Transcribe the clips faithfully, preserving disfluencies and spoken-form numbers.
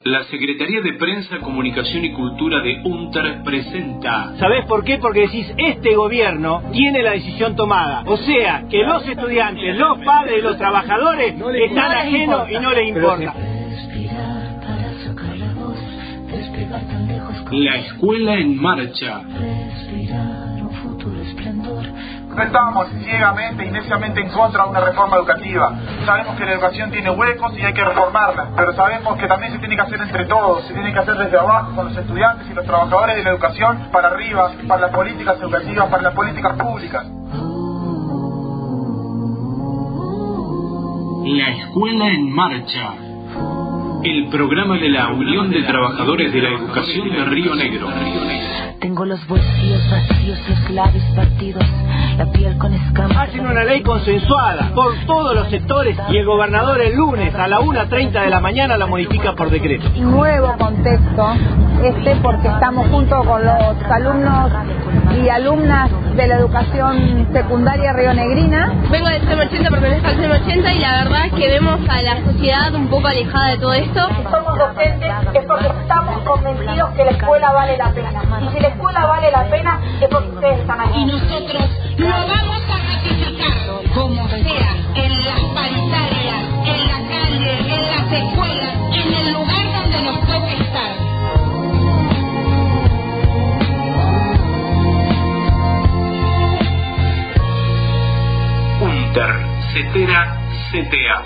La Secretaría de Prensa, Comunicación y Cultura de UNTER presenta... ¿Sabés por qué? Porque decís, este gobierno tiene la decisión tomada. O sea, que los estudiantes, los padres, los trabajadores están ajenos y no les importa. La Escuela en Marcha. No estábamos ciegamente, inicialmente en contra de una reforma educativa. Sabemos que la educación tiene huecos y hay que reformarla, pero sabemos que también se tiene que hacer entre todos, se tiene que hacer desde abajo, con los estudiantes y los trabajadores de la educación, para arriba, para las políticas educativas, para las políticas públicas. La Escuela en Marcha. El programa de la Unión de Trabajadores de la Educación de Río Negro. Tengo los bolsillos vacíos, los labios partidos, la piel con escamas. Hacen una ley consensuada por todos los sectores y el gobernador el lunes a la una treinta de la mañana la modifica por decreto. Nuevo contexto este porque estamos junto con los alumnos y alumnas de la educación secundaria rionegrina. Vengo del C E M ochenta, pertenezco al C E M ochenta y la verdad que vemos a la sociedad un poco alejada de todo esto. Si somos docentes es porque estamos convencidos que la escuela vale la pena. Y si la escuela vale la pena es porque ustedes están aquí. Y nosotros lo vamos a ratificar, como sea, en las paritarias, en la calle, en las escuelas, en el lugar donde nos toque estar. UNTER, CETERA, C T A.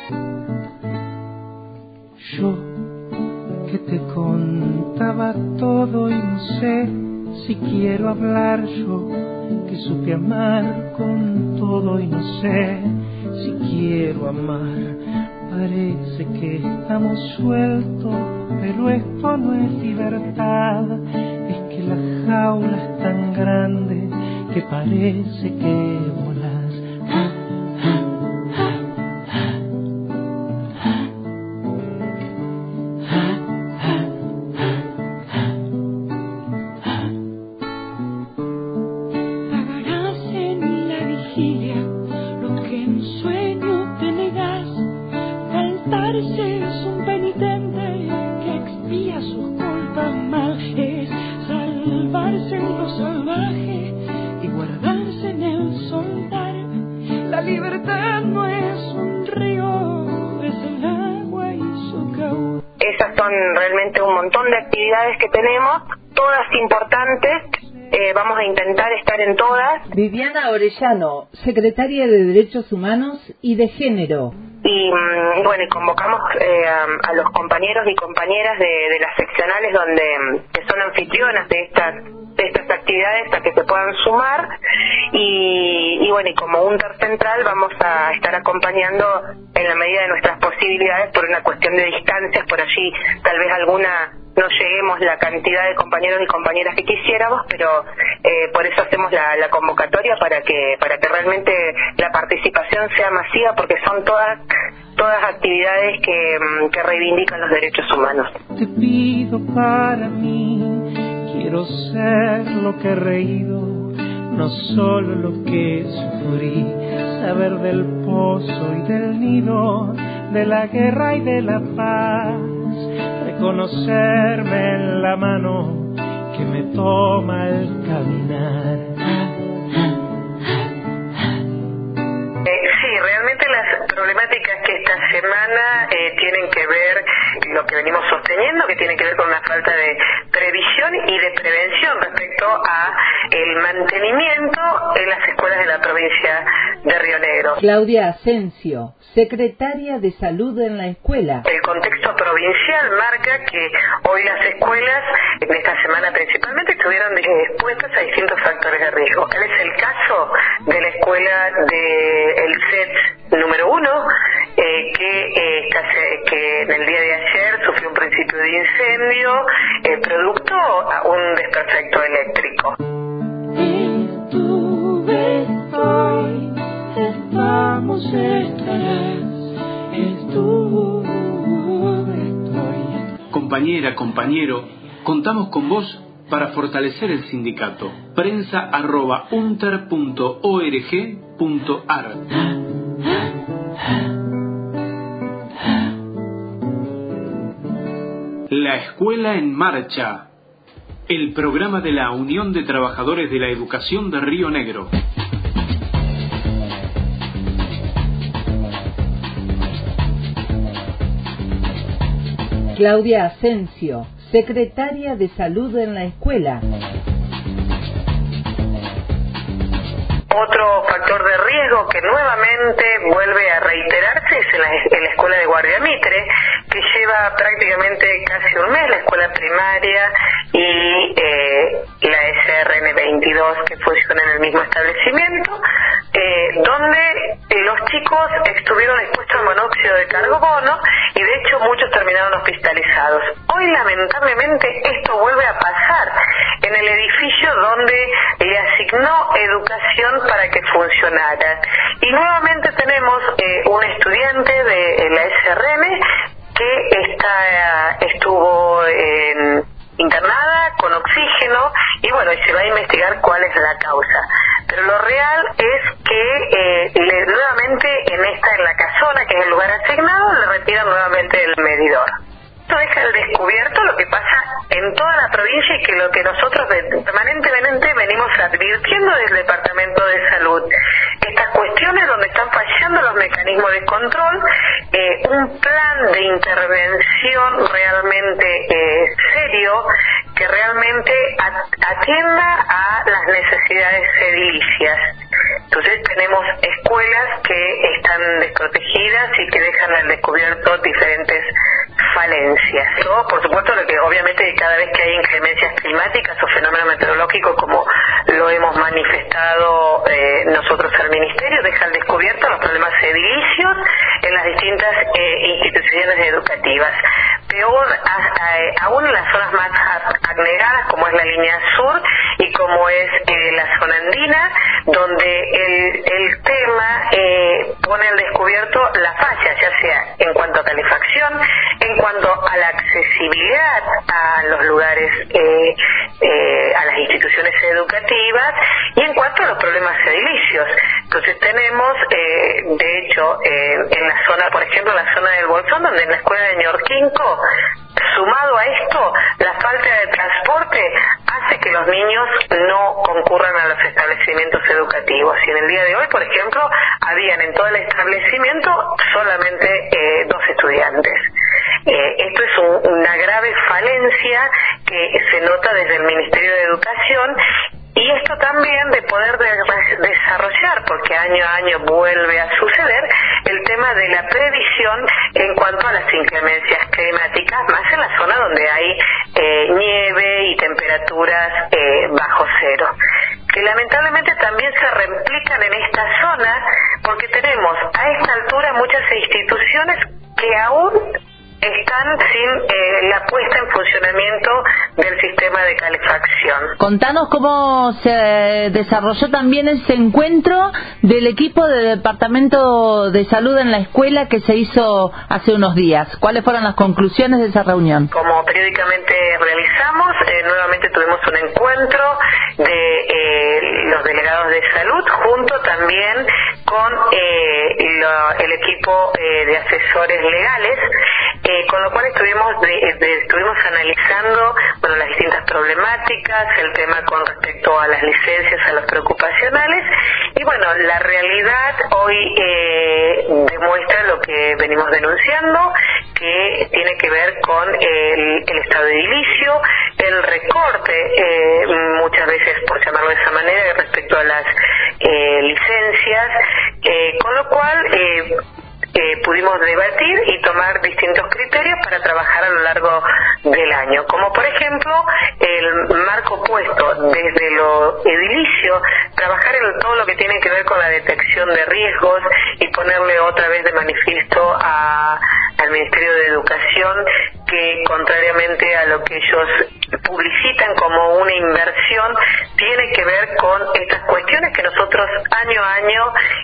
Yo que te contaba todo y no sé si quiero hablar, yo que supe amar con todo y no sé si quiero amar. Parece que estamos sueltos, pero esto no es libertad. Es que la jaula es tan grande que parece que volás. Realmente un montón de actividades que tenemos, todas importantes, eh, vamos a intentar estar en todas. Viviana Orellano, secretaria de Derechos Humanos y de Género. Y bueno, y convocamos eh, a, a los compañeros y compañeras de, de las seccionales donde que son anfitrionas de estas de estas actividades a que se puedan sumar y, y bueno, y como UNTER Central vamos a estar acompañando en la medida de nuestras posibilidades por una cuestión de distancias, por allí tal vez alguna no lleguemos la cantidad de compañeros y compañeras que quisiéramos, pero eh, por eso hacemos la, la convocatoria para que para que realmente la participación sea masiva, porque son todas todas actividades que, que reivindican los derechos humanos. Te pido para mí, quiero ser lo que he reído, no solo lo que sufrí, saber del pozo y del nido, de la guerra y de la paz, reconocerme en la mano que me toma el caminar. Eh, sí, realmente las problemáticas que esta semana eh, tienen que ver, lo que venimos sosteniendo, que tiene que ver con una falta de previsión y de prevención respecto a el mantenimiento en las escuelas de la provincia de Río Negro. Claudia Asensio, secretaria de Salud en la escuela. El contexto provincial marca que hoy las escuelas, en esta semana principalmente, estuvieron expuestas a distintos factores de riesgo. Tal es el caso de la escuela del C E T número uno, eh, que, eh, que en el día de ayer sufrió un principio de incendio eh, producto a un desperfecto eléctrico. Estuve, estoy, estamos, estarás, estuve, estoy. Compañera, compañero, contamos con vos para fortalecer el sindicato. Prensa arroba unter punto org punto ar. La Escuela en Marcha, el programa de la Unión de Trabajadores de la Educación de Río Negro. Claudia Asensio, secretaria de Salud en la escuela. Otro factor de riesgo que nuevamente vuelve a reiterarse es en la, en la escuela de Guardia Mitre, que lleva prácticamente casi un mes, la escuela primaria y eh, la S R N veintidós, que funciona en el mismo establecimiento, eh, donde los chicos estuvieron expuestos al monóxido de carbono y de hecho muchos terminaron hospitalizados. Hoy lamentablemente esto vuelve a pasar en el edificio donde le asignó educación para que funcionara. Y nuevamente tenemos eh, un estudiante de la S R N que está, estuvo en, internada con oxígeno y bueno, y se va a investigar cuál es la causa. Pero lo real es que eh, le, nuevamente en esta, en la casona, que es el lugar asignado, le retiran nuevamente el medidor. Esto deja al descubierto lo que pasa en toda la provincia y que lo que nosotros permanentemente venimos advirtiendo desde el Departamento de Salud. Estas cuestiones donde están fallando los mecanismos de control, eh, un plan de intervención realmente eh, serio que realmente atienda a las necesidades edilicias. Entonces tenemos escuelas que están desprotegidas y que dejan al descubierto diferentes falencias. Todo, por supuesto, lo que obviamente cada vez que hay inclemencias climáticas o fenómenos meteorológicos, como lo hemos manifestado eh, nosotros al Ministerio, deja al descubierto los problemas edilicios en las distintas eh, instituciones educativas. Peor a, a, aún en las zonas más agregadas, como es la línea sur y como es eh, la zona andina, donde el, el tema eh, pone al descubierto la falla, ya sea en cuanto a calefacción, en cuanto a la accesibilidad a los lugares, eh, eh, a las instituciones educativas y en cuanto a los problemas edilicios. Entonces tenemos, eh, de hecho, eh, en la zona, por ejemplo, la zona del Bolsón, donde en la escuela de Ñorquinco, sumado a esto, la falta de transporte hace que los niños no concurran a los establecimientos educativos. Y en el día de hoy, por ejemplo, habían en todo el establecimiento solamente eh, dos estudiantes. Eh, esto es un, una grave falencia que se nota desde el Ministerio de Educación. Y esto también de poder de, de desarrollar, porque año a año vuelve a suceder, el tema de la previsión en cuanto a las inclemencias climáticas, más en la zona donde hay eh, nieve y temperaturas eh, bajo cero, que lamentablemente también se replican en esta zona, porque tenemos a esta altura muchas instituciones que aún están sin eh, la puesta en funcionamiento del sistema de calefacción. Contanos cómo se desarrolló también ese encuentro del equipo del Departamento de Salud en la escuela que se hizo hace unos días. ¿Cuáles fueron las conclusiones de esa reunión? Como periódicamente realizamos, eh, nuevamente tuvimos un encuentro de eh, los delegados de salud junto también con eh, lo, el equipo eh, de asesores legales, Eh, con lo cual estuvimos de, de, estuvimos analizando bueno las distintas problemáticas, el tema con respecto a las licencias, a los preocupacionales, y bueno, la realidad hoy eh, demuestra lo que venimos denunciando, que tiene que ver con el, el estado edilicio, el recorte, eh, muchas veces, por llamarlo de esa manera, respecto a las eh, licencias, eh, con lo cual eh, Eh, pudimos debatir y tomar distintos criterios para trabajar a lo largo del año, como por ejemplo el marco puesto desde lo edilicio, trabajar en todo lo que tiene que ver con la detección de riesgos y ponerle otra vez de manifiesto a, al Ministerio de Educación que, contrariamente a lo que ellos publicitan como una inversión, tiene que ver con estas cuestiones que nosotros año a año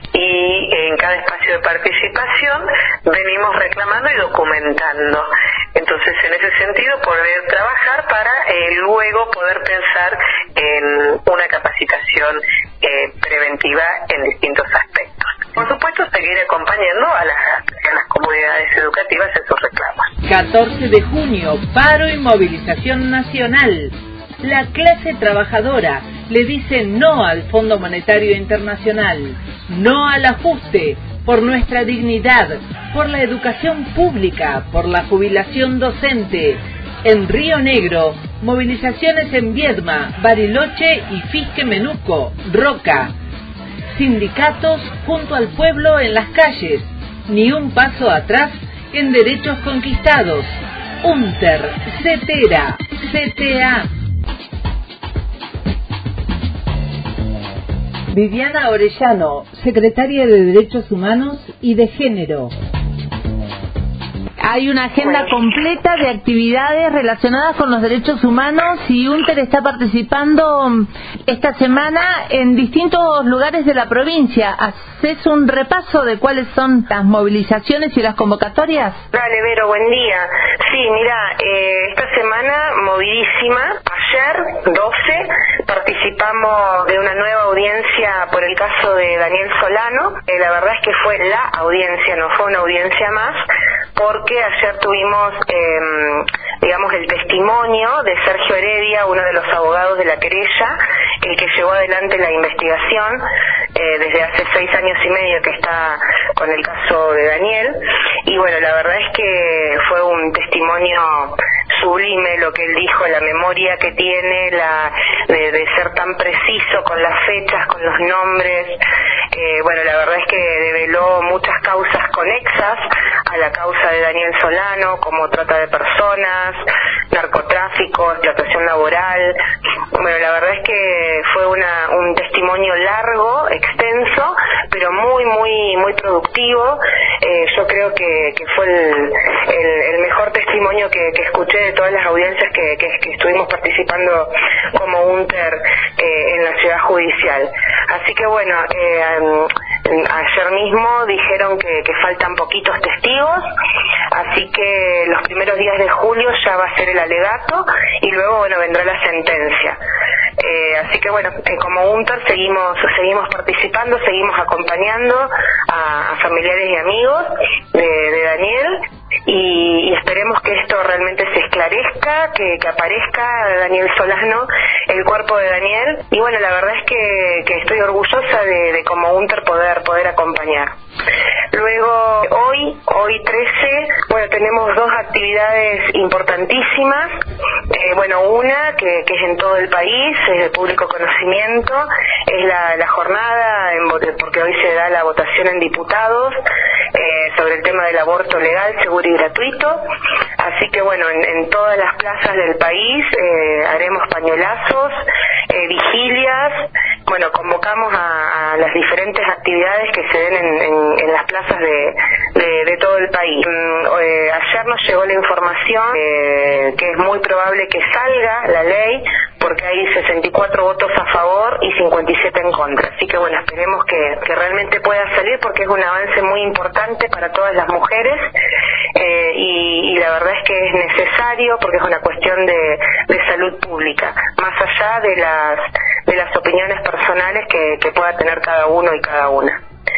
y en cada espacio de participación venimos reclamando y documentando. Entonces, en ese sentido, poder trabajar para eh, luego poder pensar en una capacitación eh, preventiva en distintos aspectos. por supuesto seguir acompañando a las, a las comunidades educativas en sus reclamos. catorce de junio, paro y movilización nacional. La clase trabajadora le dice no al Fondo Monetario Internacional, no al ajuste, por nuestra dignidad, por la educación pública, por la jubilación docente. En Río Negro, movilizaciones en Viedma, Bariloche y Fisque Menuco, Roca. Sindicatos junto al pueblo en las calles, ni un paso atrás en derechos conquistados. UNTER, CETERA, C T A. Viviana Orellano, secretaria de Derechos Humanos y de Género. Hay una agenda completa de actividades relacionadas con los derechos humanos y UNTER está participando esta semana en distintos lugares de la provincia. ¿Haces un repaso de cuáles son las movilizaciones y las convocatorias? Dale, Vero, buen día. Sí, mira, eh, esta semana movidísima. Ayer, doce, participamos de una nueva audiencia por el caso de Daniel Solano. Eh, la verdad es que fue la audiencia, no fue una audiencia más, porque ayer tuvimos, eh, digamos, el testimonio de Sergio Heredia, uno de los abogados de la querella, el que llevó adelante la investigación eh, desde hace seis años y medio que está con el caso de Daniel. Y bueno, la verdad es que fue un testimonio sublime lo que él dijo, la memoria que tiene, la de, de ser tan preciso con las fechas, con los nombres. Eh, bueno, la verdad es que develó muchas causas conexas a la causa de Daniel Solano, como trata de personas, narcotráfico, explotación laboral. Bueno, la verdad es que fue una, un testimonio largo, extenso, pero muy, muy, muy productivo. Eh, yo creo que, que fue el, el, el mejor testimonio que, que escuché de todas las audiencias que, que, que estuvimos participando como UNTER eh, en la ciudad judicial. Así que bueno, eh, ayer mismo dijeron que, que faltan poquitos testigos, así que los primeros días de julio ya va a ser el alegato y luego bueno vendrá la sentencia. Eh, así que bueno, eh, como UNTER seguimos seguimos participando, seguimos acompañando a, a familiares y amigos de, de Daniel y, y esperemos que esto realmente se esclarezca, que, que aparezca Daniel Solano, el cuerpo de Daniel, y bueno, la verdad es que, que estoy orgullosa de, de como UNTER poder, poder acompañar. Luego, hoy, hoy trece, bueno, tenemos dos actividades importantísimas. Eh, bueno, una que, que es en todo el país, es de público conocimiento, es la, la jornada, en, porque hoy se da la votación en diputados eh, sobre el tema del aborto legal, seguro y gratuito. Así que bueno, en, en todas las plazas del país eh, haremos pañuelazos, eh, vigilias. Bueno, convocamos a, a las diferentes actividades que se den en, en, en las plazas de, de, de todo el país. Mm, eh, ayer nos llegó la información eh, que es muy probable que salga la ley porque hay sesenta y cuatro votos a favor y cincuenta y siete en contra. Así que bueno, esperemos que, que realmente pueda salir porque es un avance muy importante para todas las mujeres eh, y, y la verdad es que es necesario porque es una cuestión de, de salud pública, más allá de las, de las opiniones personales que, que pueda tener cada uno y cada una.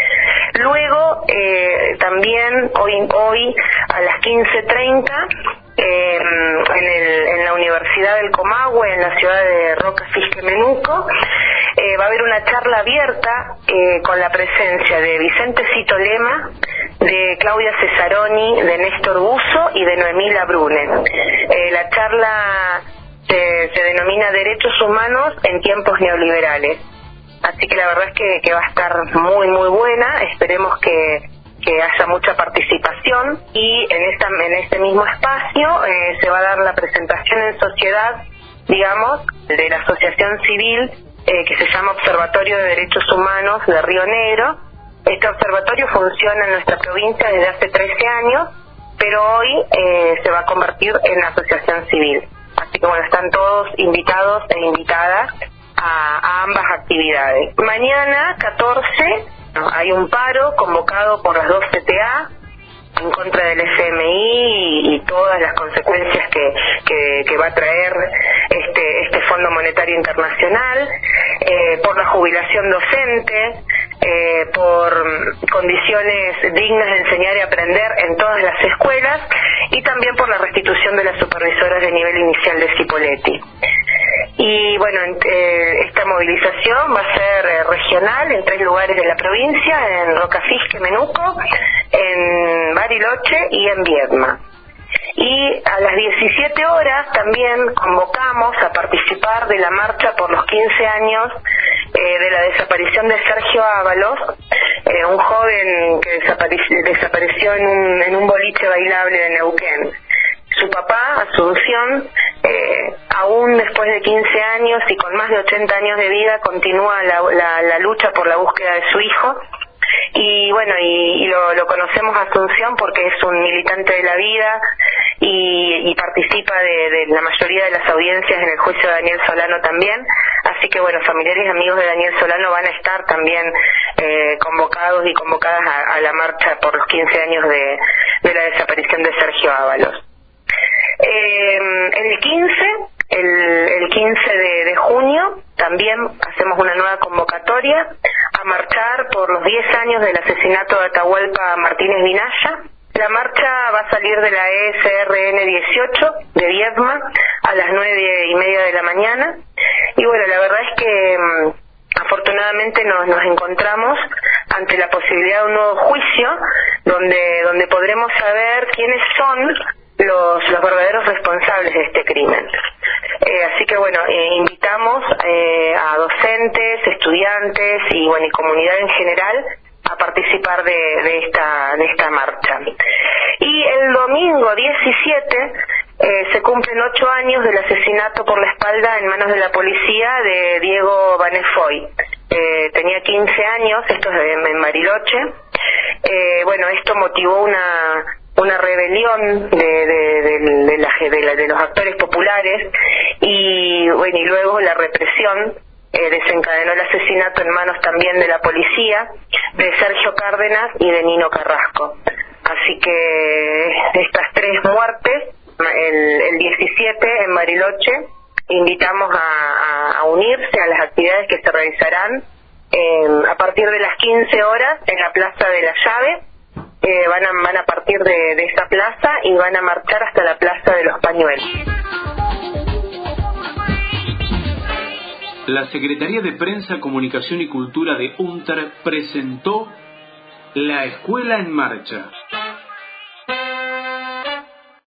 Luego, eh, también hoy, hoy a las quince treinta, eh, en, el, en la Universidad del Comahue, en la ciudad de Roca, Fisque Menuco, eh, va a haber una charla abierta eh, con la presencia de Vicente Cito Lema, de Claudia Cesaroni, de Néstor Buzo y de Noemí Labrune. Eh, la charla se, se denomina Derechos Humanos en Tiempos Neoliberales. Así que la verdad es que, que va a estar muy muy buena, esperemos que, que haya mucha participación y en esta en este mismo espacio eh, se va a dar la presentación en sociedad, digamos, de la asociación civil eh, que se llama Observatorio de Derechos Humanos de Río Negro. Este observatorio funciona en nuestra provincia desde hace trece años, pero hoy eh, se va a convertir en asociación civil. Así que bueno, están todos invitados e invitadas A, a ambas actividades. Mañana, catorce, hay un paro convocado por las dos C T A en contra del F M I y, y todas las consecuencias que, que, que va a traer este, este Fondo Monetario Internacional, eh, por la jubilación docente, eh, por condiciones dignas de enseñar y aprender en todas las escuelas, y también por la restitución de las supervisoras de nivel inicial de Cipolletti. Y bueno, eh, esta movilización va a ser eh, regional en tres lugares de la provincia: en Rocafisque, Menuco, en Bariloche y en Viedma. Y a las diecisiete horas también convocamos a participar de la marcha por los quince años eh, de la desaparición de Sergio Ábalos, eh, un joven que desapare- desapareció en un, en un boliche bailable de Neuquén. Su papá, Asunción, eh, aún después de quince años y con más de ochenta años de vida, continúa la, la, la lucha por la búsqueda de su hijo. Y bueno, y, y lo, lo conocemos a Asunción porque es un militante de la vida y, y participa de, de la mayoría de las audiencias en el juicio de Daniel Solano también. Así que bueno, familiares y amigos de Daniel Solano van a estar también eh, convocados y convocadas a, a la marcha por los quince años de, de la desaparición de Sergio Ábalos. Eh, el quince, el, el quince de, de junio, también hacemos una nueva convocatoria a marchar por los diez años del asesinato de Atahualpa Martínez Vinaya. La marcha va a salir de la E S R N dieciocho de Viedma a las nueve y media de la mañana. Y bueno, la verdad es que mmm, afortunadamente nos, nos encontramos ante la posibilidad de un nuevo juicio donde, donde podremos saber quiénes son los, los verdaderos responsables de este crimen. Eh, así que bueno, eh, invitamos eh, a docentes, estudiantes y bueno, y comunidad en general a participar de, de esta de esta marcha. Y el domingo diecisiete eh, se cumplen ocho años del asesinato por la espalda en manos de la policía de Diego Banefoy. Eh, tenía quince años, esto es en, en Bariloche. Eh, bueno, esto motivó una una rebelión de de, de, de, la, de, la, de los actores populares y bueno, y luego la represión eh, desencadenó el asesinato en manos también de la policía de Sergio Cárdenas y de Nino Carrasco. Así que estas tres muertes, el, el diecisiete en Bariloche, invitamos a, a, a unirse a las actividades que se realizarán eh, a partir de las quince horas en la Plaza de la Llave. Eh, van, a, van a partir de, de esa plaza y van a marchar hasta la Plaza de los Pañuelos. La Secretaría de Prensa, Comunicación y Cultura de UNTER presentó La Escuela en Marcha.